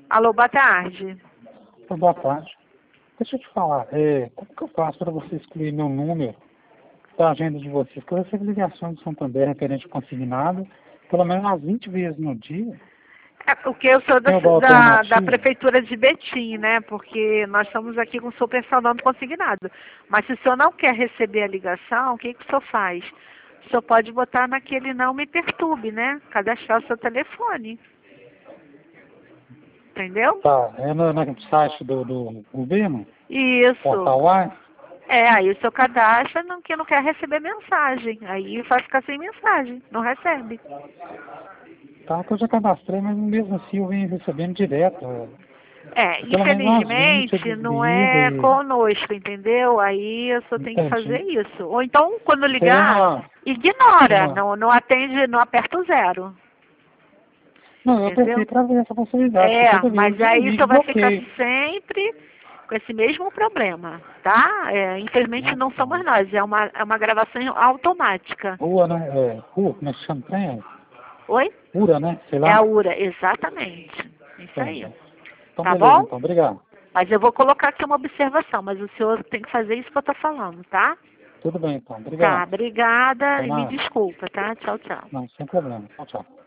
Alô, boa tarde. Boa tarde. Deixa eu te falar, como que eu faço para você excluir meu número da agenda de vocês? Porque eu recebo ligações do Santander referente ao consignado, pelo menos umas 20 vezes no dia. É porque eu sou Tem alguma da alternativa? Prefeitura de Betim, né? Porque nós estamos aqui com o super saldo consignado. Mas se o senhor não quer receber a ligação, o que o senhor faz? O senhor pode botar naquele não me perturbe, né? Cadastrar o seu telefone. Entendeu? Tá, é no site do governo? Isso. Portal A? Aí o seu cadastra que não quer receber mensagem. Aí vai ficar sem mensagem, não recebe. Tá, que eu já cadastrei, mas mesmo assim eu venho recebendo direto. Pelo menos umas 20 Infelizmente eles não ligam é e... conosco, entendeu? Aí eu só tenho que fazer Entendi. isso. Ou então, quando Seria ligar, ignora, uma... não atende, não aperta o zero, Não, eu apertei entendeu? para ver essa possibilidade, porque toda vez Mas eu aí ligo você e vai ficar bloqueio. sempre com esse mesmo problema, tá? Infelizmente não somos Nossa. nós, é uma gravação automática. Rua, né? Rua, como é que chama? Trem? Oi? Ura, né? Sei É lá. a URA, exatamente. Isso aí. Entendi. Então, Tá beleza, bom? então. Obrigado. Mas eu vou colocar aqui uma observação, mas o senhor tem que fazer isso que eu tô falando, tá? Tudo bem, então. Tá, Obrigado. obrigada Até e me mais. desculpa, tá? Tchau, tchau. Não, sem problema. Tchau, tchau.